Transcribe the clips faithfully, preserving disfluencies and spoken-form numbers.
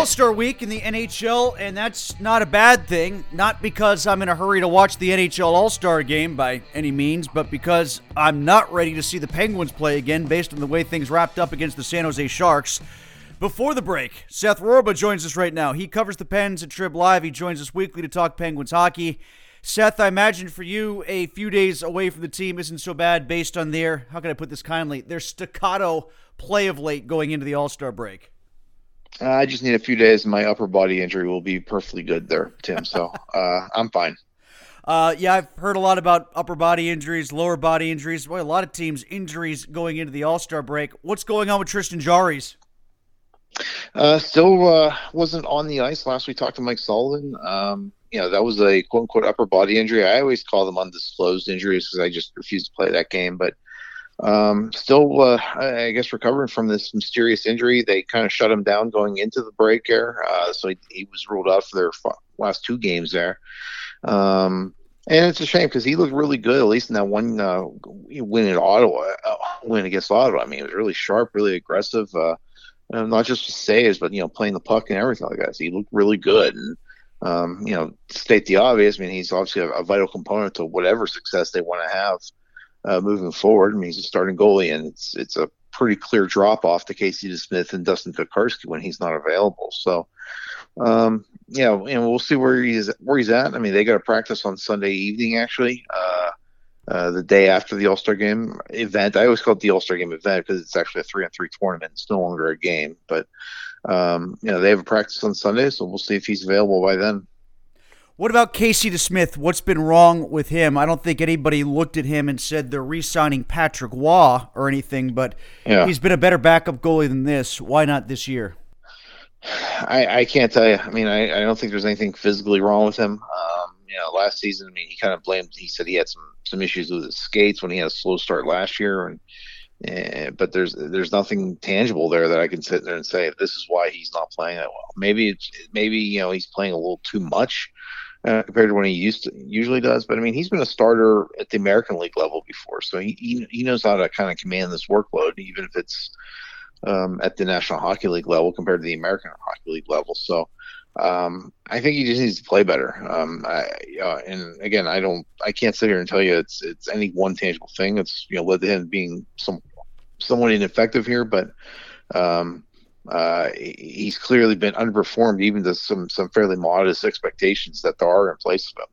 All-Star Week in the N H L, and that's not a bad thing. Not because I'm in a hurry to watch the N H L All-Star game by any means, but because I'm not ready to see the Penguins play again based on the way things wrapped up against the San Jose Sharks. Before the break, Seth Rorba joins us right now. He covers the Pens at Trib Live. He joins us weekly to talk Penguins hockey. Seth, I imagine for you, a few days away from the team isn't so bad based on their, how can I put this kindly, their staccato play of late going into the All-Star break. Uh, I just need a few days. My upper body injury will be perfectly good there, Tim. So uh, I'm fine. Uh, yeah, I've heard a lot about upper body injuries, lower body injuries. Boy, a lot of teams' injuries going into the All-Star break. What's going on with Tristan Jarry's? Uh, still uh, wasn't on the ice last we talked to Mike Sullivan. Um, you know, that was a quote-unquote upper body injury. I always call them undisclosed injuries because I just refuse to play that game. But Um, still, uh, I guess, recovering from this mysterious injury. They kind of shut him down going into the break there. Uh, so he, he was ruled out for their f- last two games there. Um, and it's a shame because he looked really good, at least in that one uh, win at Ottawa, uh, win against Ottawa. I mean, it was really sharp, really aggressive, uh, uh, not just saves, but, you know, playing the puck and everything like that. So he looked really good. And, um, you know, to state the obvious, I mean, he's obviously a, a vital component to whatever success they want to have. Uh, moving forward. I mean, he's a starting goalie, and it's it's a pretty clear drop off to Casey DeSmith and Dustin Tokarski when he's not available. So, um, yeah, and we'll see where he's where he's at. I mean, they got to practice on Sunday evening, actually, uh, uh, the day after the All-Star Game event. I always call it the All-Star Game event because it's actually a three-on-three tournament. It's no longer a game, but um, you know, they have a practice on Sunday, so we'll see if he's available by then. What about Casey DeSmith? What's been wrong with him? I don't think anybody looked at him and said they're re-signing Patrick Waugh or anything, but yeah. He's been a better backup goalie than this. Why not this year? I, I can't tell you. I mean, I, I don't think there's anything physically wrong with him. Um, you know, last season, I mean, he kind of blamed. He said he had some some issues with his skates when he had a slow start last year, and uh, but there's there's nothing tangible there that I can sit there and say this is why he's not playing that well. Maybe it's maybe you know he's playing a little too much. Uh, compared to when he used to usually does, but I mean he's been a starter at the American League level before, so he he, he knows how to kind of command this workload, even if it's um, at the National Hockey League level compared to the American Hockey League level. So um, I think he just needs to play better. Um, I, uh, and again, I don't, I can't sit here and tell you it's it's any one tangible thing. It's you know led to him being some somewhat ineffective here, but. Um, Uh, he's clearly been underperformed even to some, some fairly modest expectations that there are in place of him.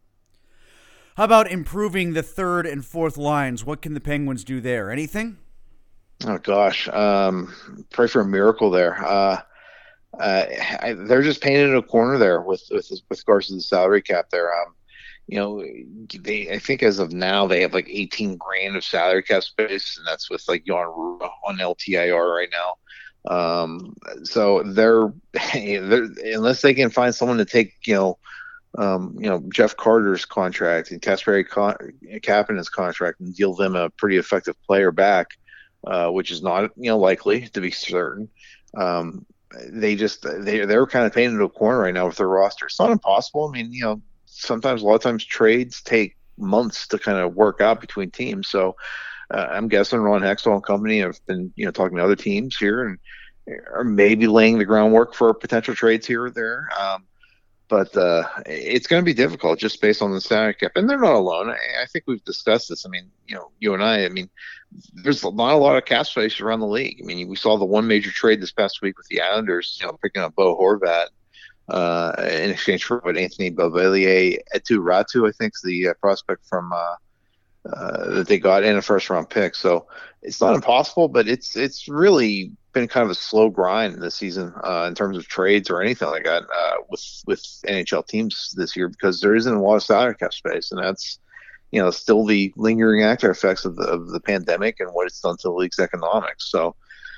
How about improving the third and fourth lines? What can the Penguins do there? Anything? Oh, gosh. Um, pray for a miracle there. Uh, uh, I, they're just painted in a corner there with with, with regards to the salary cap there. Um, you know, they I think as of now they have like eighteen grand of salary cap space, and that's with like Jan Rutta on L T I R right now. Um, so they're, they're unless they can find someone to take, you know, um, you know, Jeff Carter's contract and Kasperi Kapanen's contract and deal them a pretty effective player back, uh, which is not, you know, likely to be certain. Um, they just, they, they're kind of painted into a corner right now with their roster. It's not impossible. I mean, you know, sometimes, a lot of times trades take months to kind of work out between teams. So, Uh, I'm guessing Ron Hextall and company have been, you know, talking to other teams here and are maybe laying the groundwork for potential trades here or there. Um, but uh, it's going to be difficult just based on the salary cap. And they're not alone. I, I think we've discussed this. I mean, you know, you and I, I mean, there's not a lot of cap space around the league. I mean, we saw the one major trade this past week with the Islanders, you know, picking up Bo Horvat uh, in exchange for what Anthony Beauvillier Etu Ratu, I think, is the uh, prospect from uh, Uh, that they got in a first round pick. So it's not impossible, but it's it's really been kind of a slow grind this season uh, in terms of trades or anything like that uh, with with N H L teams this year because there isn't a lot of salary cap space, and that's you know still the lingering after effects of the of the pandemic and what it's done to the league's economics. So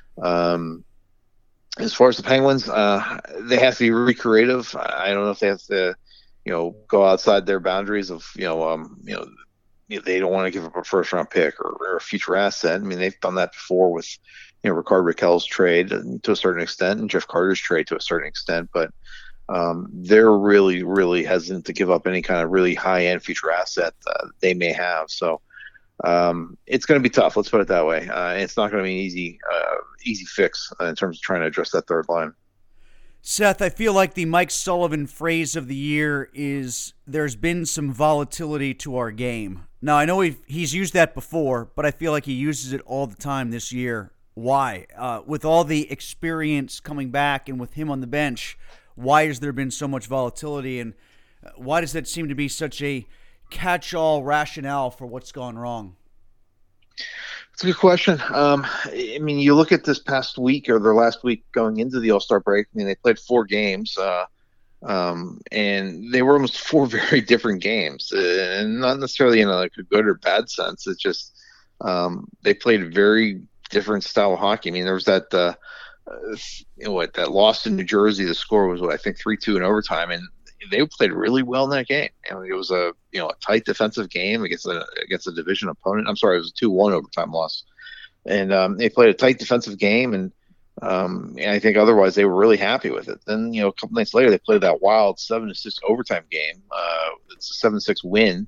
um, as far as the Penguins, uh, they have to be really creative. I don't know if they have to you know go outside their boundaries of you know um, you know. They don't want to give up a first round pick or, or a future asset. I mean, they've done that before with, you know, Rickard Rakell's trade to a certain extent and Jeff Carter's trade to a certain extent. But um, they're really, really hesitant to give up any kind of really high end future asset uh, they may have. So um, it's going to be tough. Let's put it that way. Uh, it's not going to be an easy, uh, easy fix in terms of trying to address that third line. Seth, I feel like the Mike Sullivan phrase of the year is there's been some volatility to our game. Now, I know he he's used that before, but I feel like he uses it all the time this year. Why? Uh, with all the experience coming back and with him on the bench, why has there been so much volatility, and why does that seem to be such a catch-all rationale for what's gone wrong? It's a good question. Um, I mean, you look at this past week or their last week going into the All-Star break. I mean, they played four games, uh, um, and they were almost four very different games, uh, and not necessarily in a, like a good or bad sense. It's just um, they played very different style of hockey. I mean, there was that uh, uh, you know what that loss in New Jersey. The score was what, I think three two in overtime, and they played really well in that game. And it was a you know a tight defensive game against a against a division opponent. I'm sorry, it was a two one overtime loss, and um, they played a tight defensive game. And, um, and I think otherwise they were really happy with it. Then you know a couple nights later they played that wild seven to six overtime game. Uh, it's a seven six win,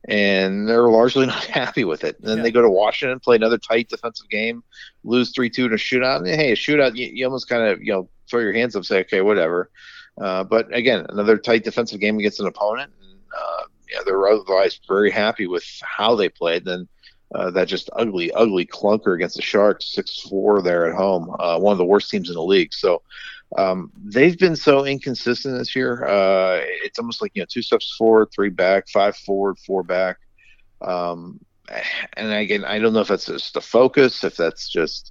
and they're largely not happy with it. And then Yeah. they go to Washington, play another tight defensive game, lose three two in a shootout. And, hey, a shootout, you, you almost kind of you know throw your hands up, and say okay, whatever. Uh, but again, another tight defensive game against an opponent. And, uh, yeah, they're otherwise very happy with how they played. Then uh, that just ugly, ugly clunker against the Sharks, six four there at home, uh, one of the worst teams in the league. So um, they've been so inconsistent this year. Uh, it's almost like you know two steps forward, three back, five forward, four back. Um, and again, I don't know if that's just the focus, if that's just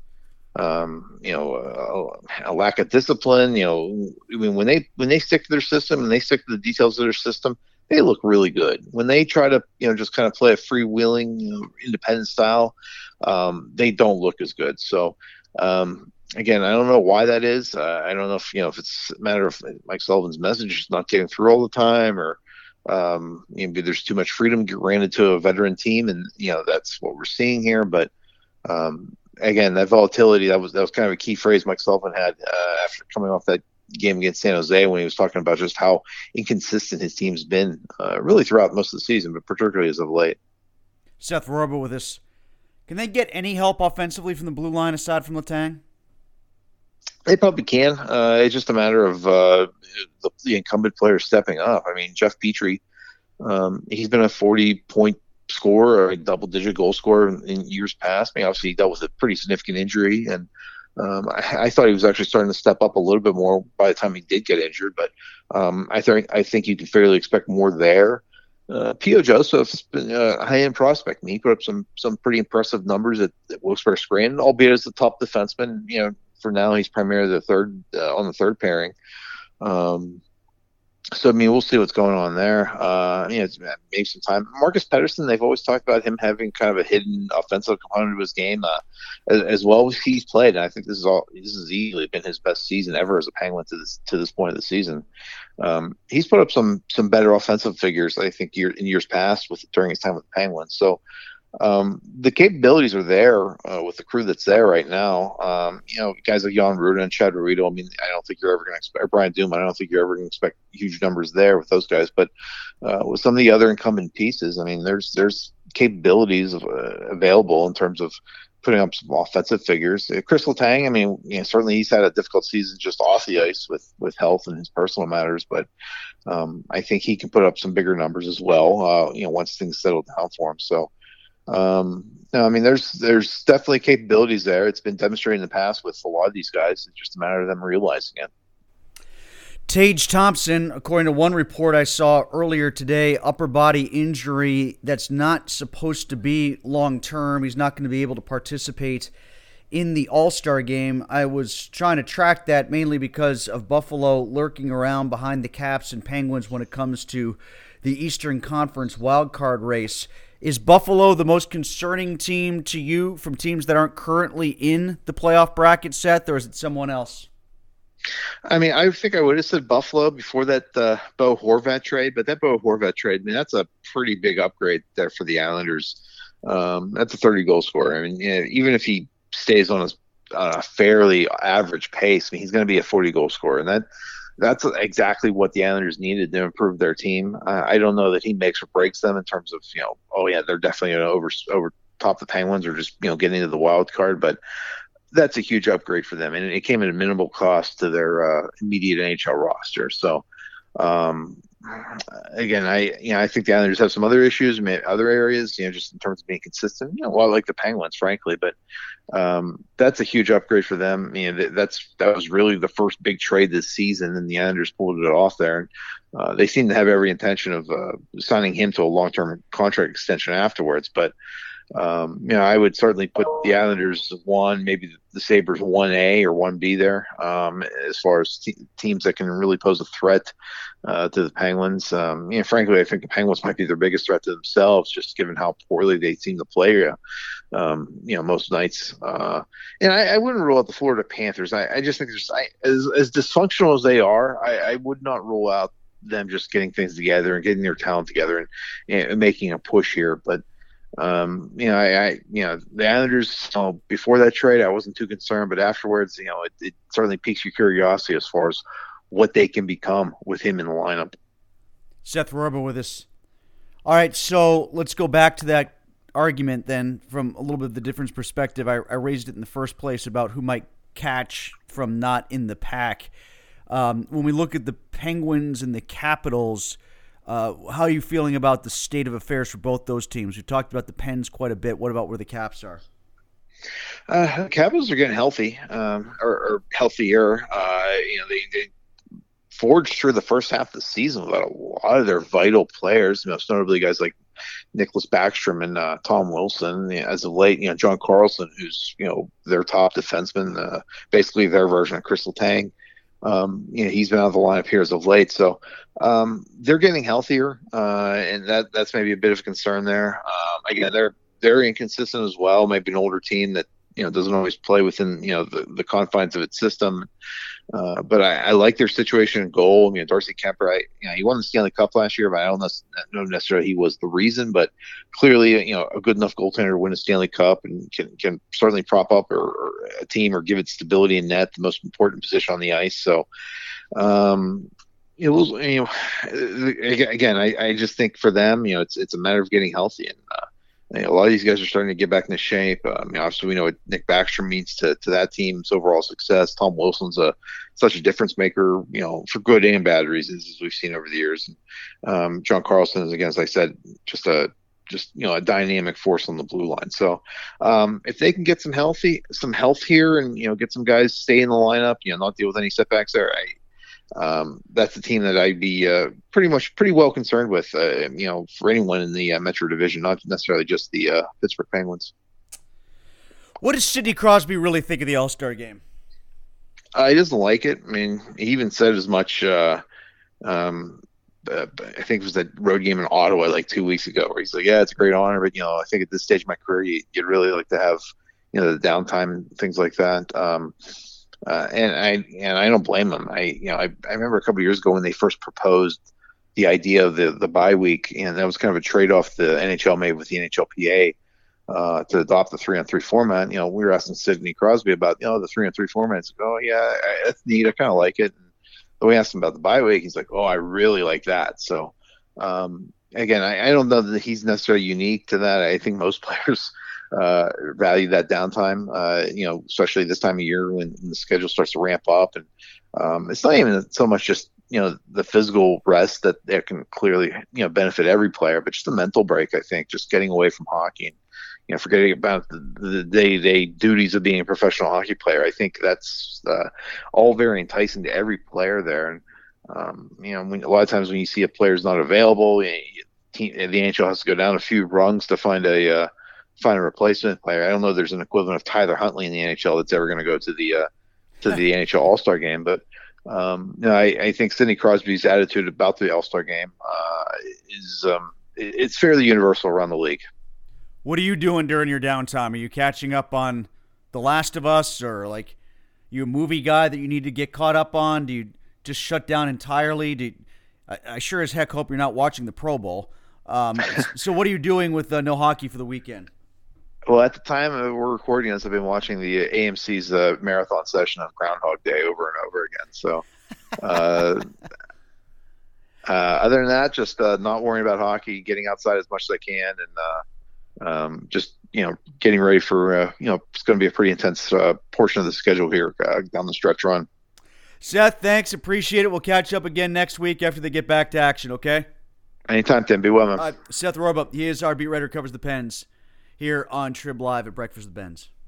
um, you know, a, a lack of discipline. You know, I mean, when they when they stick to their system and they stick to the details of their system, they look really good. When they try to, you know, just kind of play a freewheeling, you know, independent style, um, they don't look as good. So, um, again, I don't know why that is. Uh, I don't know if you know if it's a matter of Mike Sullivan's message is not getting through all the time, or um, maybe there's too much freedom granted to a veteran team, and you know that's what we're seeing here. But um, again, that volatility, that was that was kind of a key phrase Mike Sullivan had uh, after coming off that game against San Jose, when he was talking about just how inconsistent his team's been uh, really throughout most of the season, but particularly as of late. Seth Robo with us. Can they get any help offensively from the blue line aside from Letang? They probably can. Uh, it's just a matter of uh, the, the incumbent players stepping up. I mean, Jeff Petrie, um, he's been a forty-point scorer, or a double-digit goal scorer in, in years past. I mean, obviously he dealt with a pretty significant injury, and um, I, I thought he was actually starting to step up a little bit more by the time he did get injured. But um, I think I think you can fairly expect more there. Uh, P O. Joseph's been a high-end prospect. I mean, he put up some some pretty impressive numbers at, at Wilkes-Barre Scranton, albeit as the top defenseman. You know, for now he's primarily the third uh, on the third pairing. Um, so I mean, we'll see what's going on there. Uh, you know, it's maybe some time. Marcus Pettersson, they've always talked about him having kind of a hidden offensive component of his game, uh, as, as well as he's played. And I think this is all this has easily been his best season ever as a Penguin to this to this point of the season. Um, he's put up some some better offensive figures, I think, year, in years past with during his time with the Penguins. So um, the capabilities are there uh, with the crew that's there right now. Um, you know, guys like Jan Rudin and Chad Ruido. I mean, I don't think you're ever going to expect or Brian Doom. I don't think you're ever going to expect huge numbers there with those guys. But uh, with some of the other incumbent pieces, I mean, there's there's capabilities of, uh, available in terms of putting up some offensive figures. Uh, Chris Letang, I mean, you know, certainly he's had a difficult season just off the ice with, with health and his personal matters, but um, I think he can put up some bigger numbers as well, uh, you know, once things settle down for him. So, um, no, I mean, there's there's definitely capabilities there. It's been demonstrated in the past with a lot of these guys. It's just a matter of them realizing it. Tage Thompson, according to one report I saw earlier today, upper body injury that's not supposed to be long-term. He's not going to be able to participate in the All-Star game. I was trying to track that mainly because of Buffalo lurking around behind the Caps and Penguins when it comes to the Eastern Conference wildcard race. Is Buffalo the most concerning team to you from teams that aren't currently in the playoff bracket, Seth, or is it someone else? I mean, I think I would have said Buffalo before that uh, Bo Horvat trade, but that Bo Horvat trade, I mean, that's a pretty big upgrade there for the Islanders. Um, that's a thirty goal scorer. I mean, you know, even if he stays on a, on a fairly average pace, I mean, he's going to be a forty goal scorer, and that that's exactly what the Islanders needed to improve their team. Uh, I don't know that he makes or breaks them in terms of, you know, oh yeah, they're definitely going to over over top the Penguins or just you know getting into the wild card, but that's a huge upgrade for them, and it came at a minimal cost to their uh, immediate N H L roster. So, um, again, I you know I think the Islanders have some other issues, other areas, you know, just in terms of being consistent. You know, well, like the Penguins, frankly, but um, that's a huge upgrade for them. You know, that's that was really the first big trade this season, and the Islanders pulled it off there. And uh, they seem to have every intention of uh, signing him to a long-term contract extension afterwards, but. Um, you know, I would certainly put the Islanders one, maybe the Sabres one A or one B there, um, as far as te- teams that can really pose a threat uh, to the Penguins. Um, you know, frankly, I think the Penguins might be their biggest threat to themselves, just given how poorly they seem to play, uh, um, you know, most nights. Uh, and I, I wouldn't rule out the Florida Panthers. I, I just think there's, I, as, as dysfunctional as they are, I, I would not rule out them just getting things together and getting their talent together and, and making a push here. But Um, you know, I, I, you know, the Islanders, uh, before that trade, I wasn't too concerned, but afterwards, you know, it, it certainly piques your curiosity as far as what they can become with him in the lineup. Seth Rober with us. All right, so let's go back to that argument then from a little bit of the different perspective. I, I raised it in the first place about who might catch from not in the pack. Um, when we look at the Penguins and the Capitals, Uh, how are you feeling about the state of affairs for both those teams? We talked about the Pens quite a bit. What about where the Caps are? Uh, the Capitals are getting healthy, um, or, or healthier. Uh, you know, they, they forged through the first half of the season without a lot of their vital players, most notably guys like Nicholas Backstrom and uh, Tom Wilson. You know, as of late, you know, John Carlson, who's, you know, their top defenseman, uh, basically their version of Crystal Tang. Um, you know, he's been out of the lineup here as of late. So um, they're getting healthier, uh, and that that's maybe a bit of a concern there. Um, again, they're very inconsistent as well. Maybe an older team that, you know, doesn't always play within, you know, the, the confines of its system. Uh, but I, I like their situation in goal. I mean, Darcy Kemper, I, you know, he won the Stanley Cup last year, but I don't know necessarily he was the reason. But clearly, you know, a good enough goaltender to win a Stanley Cup and can can certainly prop up or, or a team or give it stability in net, the most important position on the ice. So, um, it was, you know, again, I, I just think for them, you know, it's it's a matter of getting healthy, and uh, you know, a lot of these guys are starting to get back into shape. Um, you know, obviously, we know what Nick Backstrom means to, to that team's overall success. Tom Wilson's a such a difference maker, you know, for good and bad reasons, as we've seen over the years. And, um, John Carlson is, again, as I said, just a just you know a dynamic force on the blue line. So um, if they can get some healthy, some health here, and you know, get some guys stay in the lineup, you know, not deal with any setbacks there, I. Um, that's the team that I'd be uh, pretty much pretty well concerned with, uh, you know, for anyone in the uh, Metro Division, not necessarily just the uh, Pittsburgh Penguins. What does Sidney Crosby really think of the All-Star game? Uh, he doesn't like it. I mean, he even said as much. Uh, um, uh, I think it was that road game in Ottawa like two weeks ago, where he's like, "Yeah, it's a great honor, but you know, I think at this stage of my career, you, you'd really like to have, you know, the downtime and things like that." Um, Uh, and I and I don't blame them. I you know I, I remember a couple of years ago when they first proposed the idea of the the bye week, and that was kind of a trade off the N H L made with the N H L P A uh, to adopt the three on three format. You know, we were asking Sidney Crosby about you know the three on three format. He's like, oh yeah, that's neat. I kind of like it. And we asked him about the bye week. He's like, oh, I really like that. So um, again, I, I don't know that he's necessarily unique to that. I think most players. Uh, value that downtime, uh, you know, especially this time of year when, when the schedule starts to ramp up. And um, it's not even so much just, you know, the physical rest that, that can clearly, you know, benefit every player, but just the mental break, I think, just getting away from hockey and, you know, forgetting about the, the day-to-day duties of being a professional hockey player. I think that's uh, all very enticing to every player there. And, um, you know, when, a lot of times when you see a player's not available, you know, team, the N H L has to go down a few rungs to find a, uh, find a replacement player. I don't know if there's an equivalent of Tyler Huntley in the N H L that's ever going to go to the uh, to the N H L All-Star game. But um, you know, I, I think Sidney Crosby's attitude about the All-Star game uh, is um, it's fairly universal around the league. What are you doing during your downtime? Are you catching up on The Last of Us, or like you a movie guy that you need to get caught up on? Do you just shut down entirely? Do you, I, I sure as heck hope you're not watching the Pro Bowl. Um, so what are you doing with uh, no hockey for the weekend? Well, at the time we're recording this, I've been watching the A M C's uh, marathon session of Groundhog Day over and over again. So, uh, uh, other than that, just uh, not worrying about hockey, getting outside as much as I can, and um, just you know getting ready for uh, you know it's going to be a pretty intense uh, portion of the schedule here uh, down the stretch run. Seth, thanks. Appreciate it. We'll catch up again next week after they get back to action, okay? Anytime, Tim. Be well, man. Uh, Seth Roebuck, he is our beat writer, covers the Pens here on Trib Live at Breakfast with the Benz.